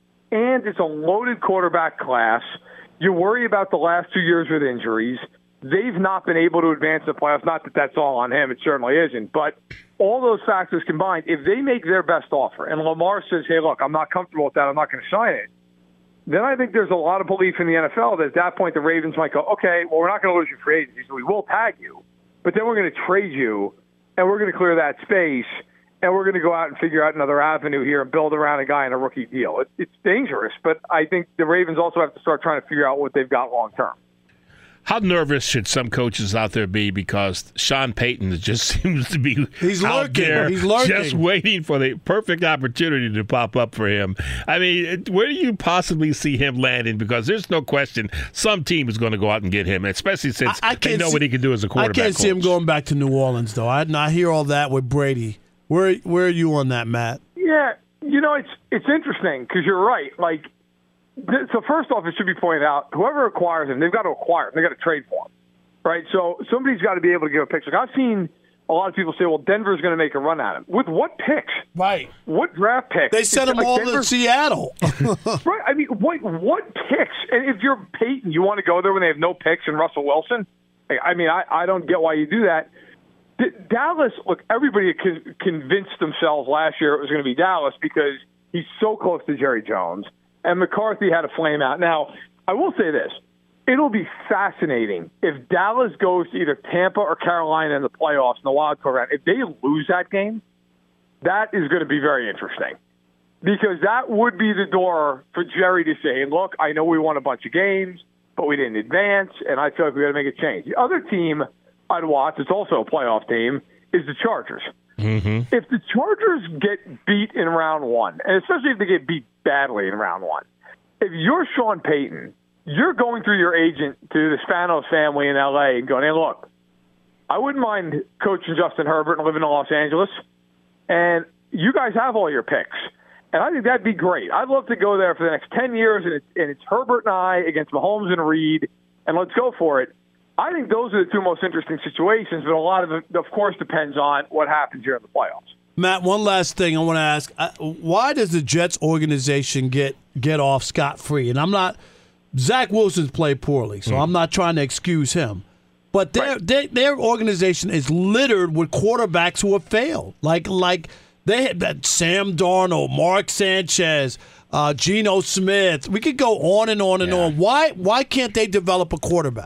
[SPEAKER 17] and it's a loaded quarterback class. You worry about the last two years with injuries. They've not been able to advance the playoffs. Not that that's all on him. It certainly isn't. But all those factors combined, if they make their best offer, and Lamar says, hey, look, I'm not comfortable with that, I'm not going to sign it, then I think there's a lot of belief in the N F L that at that point the Ravens might go, okay, well, we're not going to lose you free agency, so we will tag you. But then we're going to trade you, and we're going to clear that space, and we're going to go out and figure out another avenue here and build around a guy in a rookie deal. It, it's dangerous, but I think the Ravens also have to start trying to figure out what they've got long term.
[SPEAKER 7] How nervous should some coaches out there be because Sean Payton just seems to be
[SPEAKER 2] He's
[SPEAKER 7] out
[SPEAKER 2] lurking.
[SPEAKER 7] there
[SPEAKER 2] He's lurking.
[SPEAKER 7] just waiting for the perfect opportunity to pop up for him? I mean, where do you possibly see him landing? Because there's no question some team is going to go out and get him, especially since I, I they know see, what he can do as a quarterback.
[SPEAKER 2] I can't
[SPEAKER 7] coach.
[SPEAKER 2] see him going back to New Orleans, though. I, I hear all that with Brady. Where where are you on that, Matt?
[SPEAKER 17] Yeah, you know, it's it's interesting because you're right. Like, th- so first off, it should be pointed out, whoever acquires him, they've got to acquire him. They've got to trade for him, right? So somebody's got to be able to give a picture. Like, I've seen a lot of people say, well, Denver's going to make a run at him. With what picks?
[SPEAKER 2] Right.
[SPEAKER 17] What draft picks?
[SPEAKER 2] They sent him
[SPEAKER 17] like
[SPEAKER 2] all
[SPEAKER 17] Denver,
[SPEAKER 2] to Seattle.
[SPEAKER 17] Right. I mean, what what picks? And if you're Peyton, you want to go there when they have no picks and Russell Wilson? I mean, I, I don't get why you do that. D- Dallas, look, everybody con- convinced themselves last year it was going to be Dallas because he's so close to Jerry Jones, and McCarthy had a flame out. Now, I will say this. It'll be fascinating if Dallas goes to either Tampa or Carolina in the playoffs in the wild card round. If they lose that game, that is going to be very interesting because that would be the door for Jerry to say, look, I know we won a bunch of games, but we didn't advance, and I feel like we got to make a change. The other team I'd watch, it's also a playoff team, is the Chargers.
[SPEAKER 7] Mm-hmm.
[SPEAKER 17] If the Chargers get beat in round one, and especially if they get beat badly in round one, if you're Sean Payton, you're going through your agent to the Spanos family in L A and going, hey, look, I wouldn't mind coaching Justin Herbert and living in Los Angeles, and you guys have all your picks. And I think that'd be great. I'd love to go there for the next ten years, and it's, and it's Herbert and I against Mahomes and Reed, and let's go for it. I think those are the two most interesting situations, but a lot of it, of course, depends on what happens here in the playoffs.
[SPEAKER 2] Matt, one last thing I want to ask. Uh, why does the Jets organization get, get off scot-free? And I'm not – Zach Wilson's played poorly, so mm. I'm not trying to excuse him. But their, right. their their organization is littered with quarterbacks who have failed. Like like they had that Sam Darnold, Mark Sanchez, uh, Geno Smith. We could go on and on and yeah. on. Why why can't they develop a quarterback?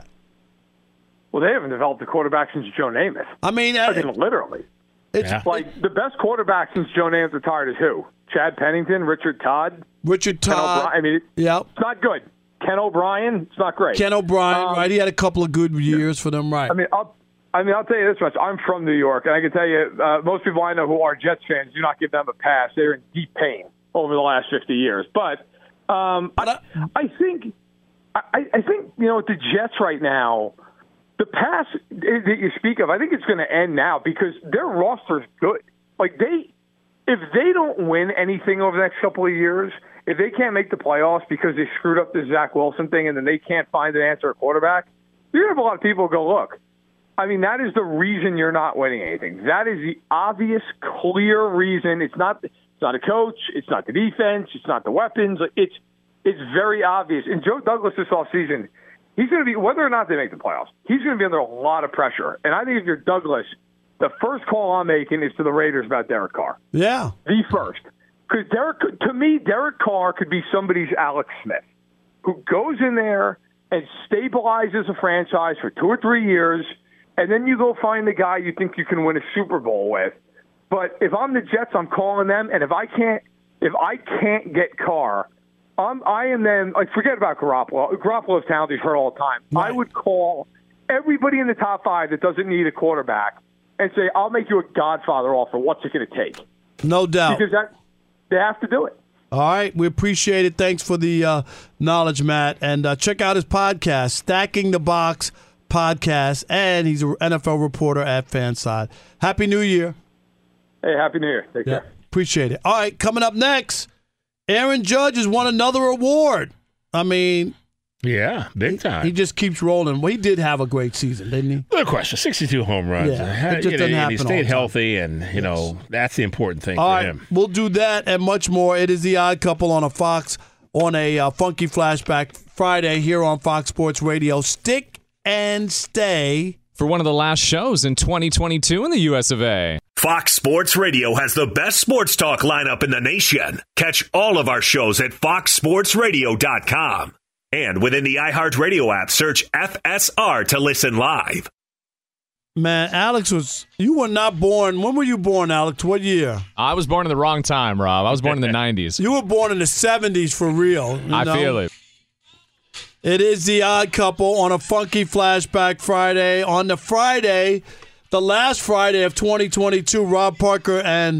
[SPEAKER 17] Well, they haven't developed a quarterback since Joe Namath.
[SPEAKER 2] I mean, uh,
[SPEAKER 17] I mean literally.
[SPEAKER 2] It's
[SPEAKER 17] yeah. like the best quarterback since Joe Namath retired is who? Chad Pennington, Richard Todd,
[SPEAKER 2] Richard Todd.
[SPEAKER 17] I mean, it,
[SPEAKER 2] yep.
[SPEAKER 17] it's not good. Ken O'Brien, it's not great.
[SPEAKER 2] Ken O'Brien,
[SPEAKER 17] um,
[SPEAKER 2] right? He had a couple of good years for them, right?
[SPEAKER 17] I mean, I'll, I mean, I'll tell you this much. I'm from New York, and I can tell you, uh, most people I know who are Jets fans do not give them a pass. They're in deep pain over the last fifty years. But um, I, I think, I, I think, you know, with the Jets right now, the pass that you speak of, I think it's going to end now because their roster's good. Like they, if they don't win anything over the next couple of years. If they can't make the playoffs because they screwed up the Zach Wilson thing and then they can't find an answer at quarterback, you're going to have a lot of people go, look, I mean, that is the reason you're not winning anything. That is the obvious, clear reason. It's not it's not a coach. It's not the defense. It's not the weapons. It's it's very obvious. And Joe Douglas this offseason, he's going to be, whether or not they make the playoffs, he's going to be under a lot of pressure. And I think if you're Douglas, the first call I'm making is to the Raiders about Derek Carr.
[SPEAKER 2] Yeah.
[SPEAKER 17] The first. Because Derek, to me, Derek Carr could be somebody's Alex Smith, who goes in there and stabilizes a franchise for two or three years, and then you go find the guy you think you can win a Super Bowl with. But if I'm the Jets, I'm calling them, and if I can't, if I can't get Carr, I'm, I am then like forget about Garoppolo. Garoppolo's talented; he's hurt all the time. Right. I would call everybody in the top five that doesn't need a quarterback and say, "I'll make you a Godfather offer. What's it going to take?"
[SPEAKER 2] No doubt,
[SPEAKER 17] because that. They have to do it.
[SPEAKER 2] All right. We appreciate it. Thanks for the uh, knowledge, Matt. And uh, check out his podcast, Stacking the Box Podcast. And he's an N F L reporter at Fanside. Happy New Year.
[SPEAKER 17] Hey, Happy New Year. Take
[SPEAKER 2] yeah,
[SPEAKER 17] care.
[SPEAKER 2] Appreciate it. All right. Coming up next, Aaron Judge has won another award. I mean,
[SPEAKER 7] yeah, big time.
[SPEAKER 2] He, he just keeps rolling. Well, he did have a great season, didn't he?
[SPEAKER 7] No question. sixty-two home runs.
[SPEAKER 2] Yeah, it just
[SPEAKER 7] you know,
[SPEAKER 2] doesn't
[SPEAKER 7] and
[SPEAKER 2] happen
[SPEAKER 7] he
[SPEAKER 2] all
[SPEAKER 7] stayed
[SPEAKER 2] the
[SPEAKER 7] healthy, and, you know, yes. that's the important thing
[SPEAKER 2] all
[SPEAKER 7] for
[SPEAKER 2] right,
[SPEAKER 7] him.
[SPEAKER 2] We'll do that and much more. It is The Odd Couple on a Fox, on a uh, Funky Flashback Friday here on Fox Sports Radio. Stick and stay
[SPEAKER 16] for one of the last shows in twenty twenty-two in the U S of A.
[SPEAKER 6] Fox Sports Radio has the best sports talk lineup in the nation. Catch all of our shows at fox sports radio dot com. And within the iHeartRadio app, search F S R to listen live.
[SPEAKER 2] Man, Alex was, you were not born. When were you born, Alex? What year?
[SPEAKER 16] I was born in the wrong time, Rob. I was born in the nineties.
[SPEAKER 2] You were born in the seventies for real.
[SPEAKER 16] I know? feel it.
[SPEAKER 2] It is The Odd Couple on a Funky Flashback Friday. On the Friday, the last Friday of twenty twenty-two, Rob Parker and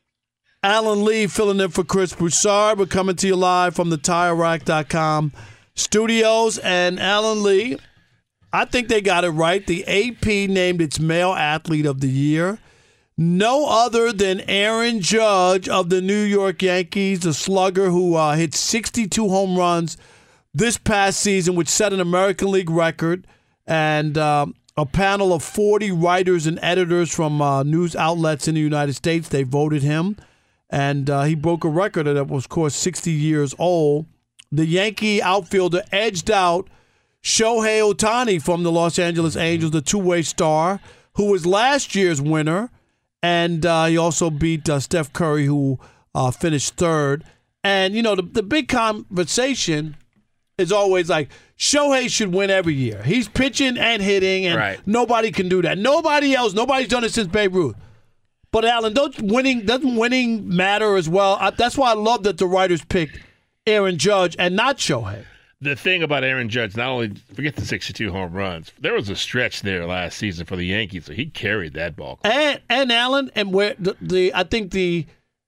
[SPEAKER 2] Alan Lee filling in for Chris Broussard. We're coming to you live from the tire rack dot com studios. And Alan Lee, I think they got it right. The A P named its Male Athlete of the Year. No other than Aaron Judge of the New York Yankees, the slugger who uh, hit sixty-two home runs this past season, which set an American League record. And um, a panel of forty writers and editors from uh, news outlets in the United States, they voted him. And uh, he broke a record that was, of course, sixty years old. The Yankee outfielder edged out Shohei Ohtani from the Los Angeles Angels, the two-way star, who was last year's winner. And uh, he also beat uh, Steph Curry, who uh, finished third. And, you know, the, the big conversation is always like, Shohei should win every year. He's pitching and hitting, and
[SPEAKER 7] right.
[SPEAKER 2] nobody can do that. Nobody else, nobody's done it since Babe Ruth. But, Alan, don't winning, doesn't winning matter as well? I, that's why I love that the writers picked Aaron Judge and not Shohei.
[SPEAKER 7] The thing about Aaron Judge, not only forget the sixty-two home runs, there was a stretch there last season for the Yankees, so he carried that ball.
[SPEAKER 2] And and Alan, and where the, the I think the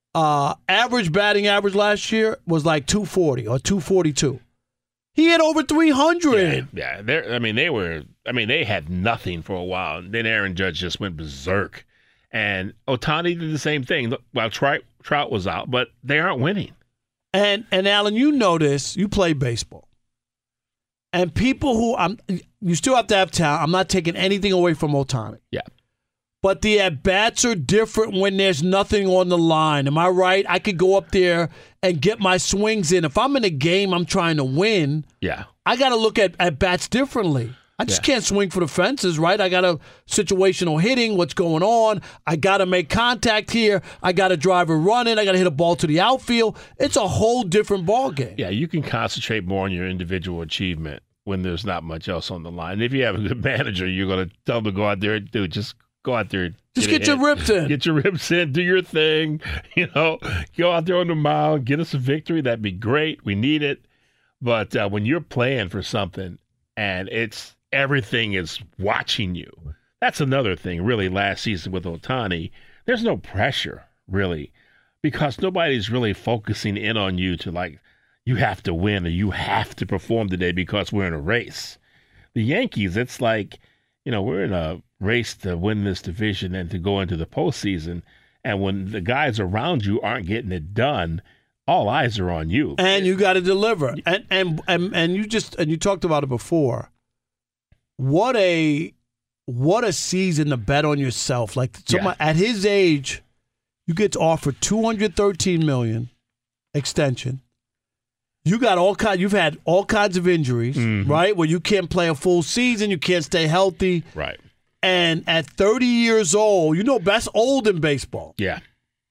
[SPEAKER 2] uh, average batting average last year was like two forty or two forty-two. He had over three hundred.
[SPEAKER 7] Yeah, yeah I mean, they were. I mean, they had nothing for a while, and then Aaron Judge just went berserk. And Ohtani did the same thing. Well, Trout, Trout was out, but they aren't winning.
[SPEAKER 2] And and Alan, you know this. You play baseball. And people who I'm, you still have to have talent. I'm not taking anything away from Ohtani.
[SPEAKER 7] Yeah.
[SPEAKER 2] But the at-bats are different when there's nothing on the line. Am I right? I could go up there and get my swings in. If I'm in a game I'm trying to win,
[SPEAKER 7] yeah,
[SPEAKER 2] I got to look at at-bats differently. I just
[SPEAKER 7] yeah.
[SPEAKER 2] can't swing for the fences, right? I got a situational hitting, what's going on. I got to make contact here. I got to drive a run in. I got to hit a ball to the outfield. It's a whole different ball game.
[SPEAKER 7] Yeah, you can concentrate more on your individual achievement when there's not much else on the line. And if you have a good manager, you're going to tell them to go out there and do just go out there.
[SPEAKER 2] Just get, get your rips in.
[SPEAKER 7] Get your rips in. Do your thing. You know, go out there on the mound. Get us a victory. That'd be great. We need it. But uh, when you're playing for something and it's everything is watching you, that's another thing, really, last season with Ohtani. There's no pressure, really, because nobody's really focusing in on you to, like, you have to win or you have to perform today because we're in a race. The Yankees, it's like, you know, we're in a race to win this division and to go into the postseason. And when the guys around you aren't getting it done, all eyes are on you.
[SPEAKER 2] And you got to deliver. And, and and and you just and you talked about it before. What a what a season to bet on yourself. Like somebody, yeah. At his age, you get offered two hundred thirteen million dollars extension. You got all kind. You've had all kinds of injuries, mm-hmm. right? Where you can't play a full season, you can't stay healthy,
[SPEAKER 7] right?
[SPEAKER 2] And at thirty years old, you know that's old in baseball.
[SPEAKER 7] Yeah.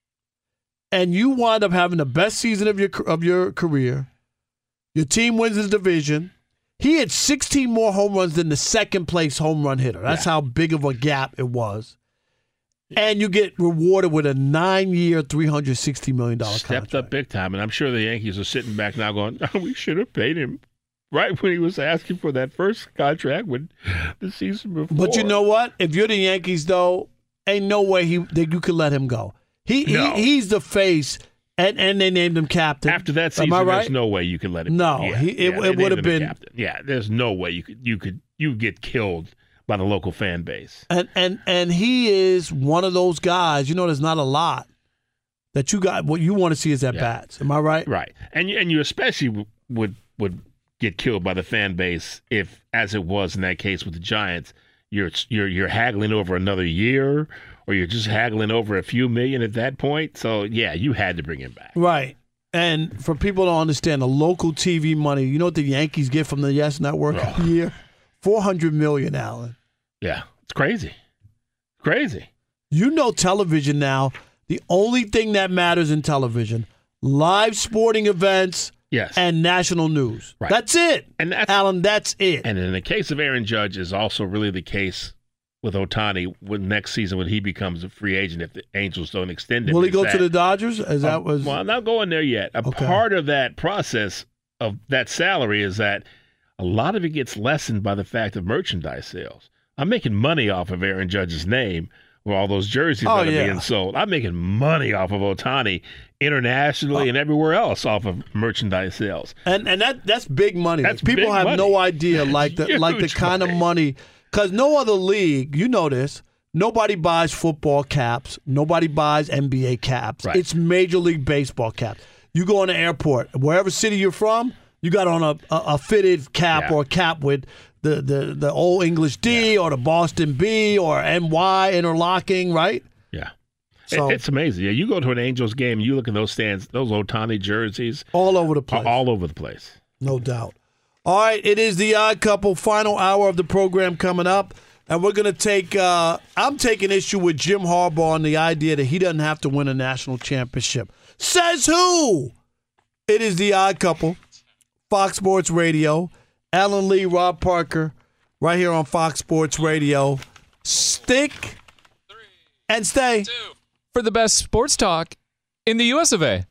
[SPEAKER 2] And you wind up having the best season of your of your career. Your team wins the division. He had sixteen more home runs than the second place home run hitter. That's yeah. how big of a gap it was. And you get rewarded with a nine-year, three hundred sixty million dollars
[SPEAKER 7] Stepped
[SPEAKER 2] contract.
[SPEAKER 7] up big time. And I'm sure the Yankees are sitting back now going, oh, we should have paid him right when he was asking for that first contract when the season before.
[SPEAKER 2] But you know what? If you're the Yankees, though, ain't no way he that you could let him go. He,
[SPEAKER 7] no.
[SPEAKER 2] he He's the face, and, and they named him captain.
[SPEAKER 7] After that season,
[SPEAKER 2] Am I right?
[SPEAKER 7] there's no way you can let him
[SPEAKER 2] no,
[SPEAKER 7] go. No,
[SPEAKER 2] he, it,
[SPEAKER 7] yeah,
[SPEAKER 2] it would have been.
[SPEAKER 7] Captain. Yeah, there's no way you could you could you get killed by the local fan base.
[SPEAKER 2] And and and he is one of those guys. You know, there's not a lot that you got. What you want to see is at yeah. bats. Am I right?
[SPEAKER 7] Right. And you, and you especially would would get killed by the fan base if, as it was in that case with the Giants, you're you're you're haggling over another year, or you're just haggling over a few million at that point. So yeah, you had to bring him back.
[SPEAKER 2] Right. And for people to understand, the local T V money, you know what the Yankees get from the Yes Network
[SPEAKER 7] oh.
[SPEAKER 2] a year? four hundred million dollars, Alan.
[SPEAKER 7] Yeah, it's crazy. Crazy.
[SPEAKER 2] You know television now, the only thing that matters in television, live sporting events
[SPEAKER 7] yes.
[SPEAKER 2] and national news.
[SPEAKER 7] Right.
[SPEAKER 2] That's it.
[SPEAKER 7] And that's,
[SPEAKER 2] Alan, that's it.
[SPEAKER 7] And in the case of Aaron Judge is also really the case with Ohtani when next season when he becomes a free agent if the Angels don't extend him.
[SPEAKER 2] Will he go
[SPEAKER 7] that,
[SPEAKER 2] to the Dodgers? As that
[SPEAKER 7] uh,
[SPEAKER 2] was
[SPEAKER 7] Well, I'm not going there yet. A
[SPEAKER 2] okay.
[SPEAKER 7] part of that process of that salary is that a lot of it gets lessened by the fact of merchandise sales. I'm making money off of Aaron Judge's name with all those jerseys
[SPEAKER 2] oh,
[SPEAKER 7] that are
[SPEAKER 2] yeah.
[SPEAKER 7] being sold. I'm making money off of Ohtani internationally oh. and everywhere else off of merchandise sales.
[SPEAKER 2] And and that that's big money.
[SPEAKER 7] That's
[SPEAKER 2] People
[SPEAKER 7] big
[SPEAKER 2] have
[SPEAKER 7] money.
[SPEAKER 2] no idea like the like the kind
[SPEAKER 7] money.
[SPEAKER 2] of money, because no other league, you know this, nobody buys football caps, nobody buys N B A caps.
[SPEAKER 7] Right.
[SPEAKER 2] It's Major League Baseball caps. You go in the airport, wherever city you're from, you got on a, a, a fitted cap
[SPEAKER 7] yeah.
[SPEAKER 2] or a cap with the, the, the old English D
[SPEAKER 7] yeah.
[SPEAKER 2] or the Boston B or N Y interlocking, right?
[SPEAKER 7] Yeah.
[SPEAKER 2] So,
[SPEAKER 7] it, it's amazing. Yeah, you go to an Angels game, you look at those stands, those Ohtani jerseys.
[SPEAKER 2] All over the place.
[SPEAKER 7] All over the place.
[SPEAKER 2] No doubt. All right, it is the Odd Couple, final hour of the program coming up. And we're going to take, uh, I'm taking issue with Jim Harbaugh on the idea that he doesn't have to win a national championship. Says who? It is the Odd Couple, Fox Sports Radio. Alan Lee, Rob Parker, right here on Fox Sports Radio. Stick and stay.
[SPEAKER 16] For the best sports talk in the U S of A.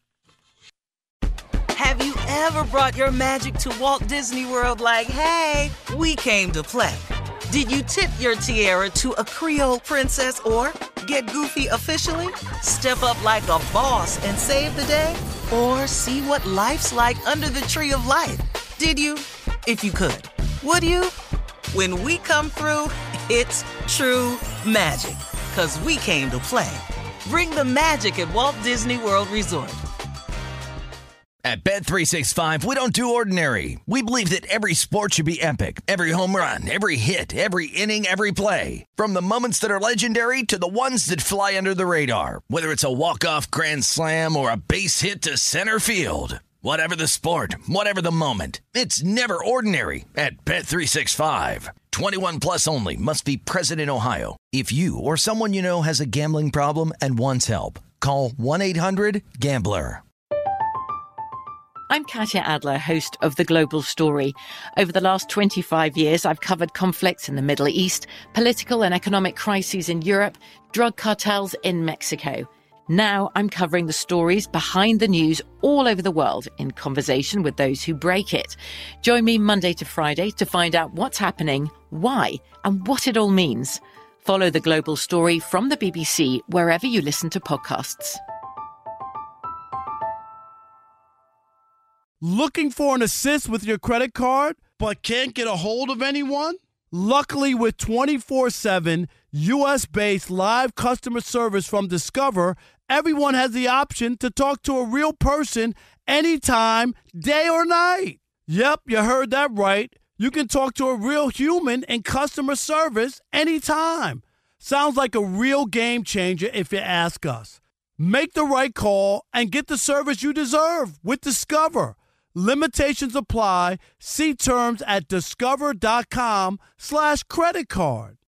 [SPEAKER 1] Have you ever brought your magic to Walt Disney World like, hey, we came to play? Did you tip your tiara to a Creole princess or Get goofy officially? Step up like a boss and save the day? Or see what life's like under the tree of life? Did you? If you could. Would you? When we come through, it's true magic. 'Cause we came to play. Bring the magic at Walt Disney World Resort.
[SPEAKER 9] At Bet three sixty-five, we don't do ordinary. We believe that every sport should be epic. Every home run, every hit, every inning, every play. From the moments that are legendary to the ones that fly under the radar. Whether it's a walk-off grand slam or a base hit to center field. Whatever the sport, whatever the moment. It's never ordinary at Bet three sixty-five. twenty-one plus only. Must be present in Ohio. If you or someone you know has a gambling problem and wants help, call one eight hundred gambler.
[SPEAKER 18] I'm Katya Adler, host of The Global Story. Over the last twenty-five years, I've covered conflicts in the Middle East, political and economic crises in Europe, drug cartels in Mexico. Now I'm covering the stories behind the news all over the world in conversation with those who break it. Join me Monday to Friday to find out what's happening, why, and what it all means. Follow The Global Story from the B B C wherever you listen to podcasts.
[SPEAKER 2] Looking for an assist with your credit card, but can't get a hold of anyone? Luckily, with twenty-four seven U S-based live customer service from Discover, everyone has the option to talk to a real person anytime, day or night. Yep, you heard that right. You can talk to a real human in customer service anytime. Sounds like a real game changer if you ask us. Make the right call and get the service you deserve with Discover. Limitations apply. See terms at discover.com slash credit card.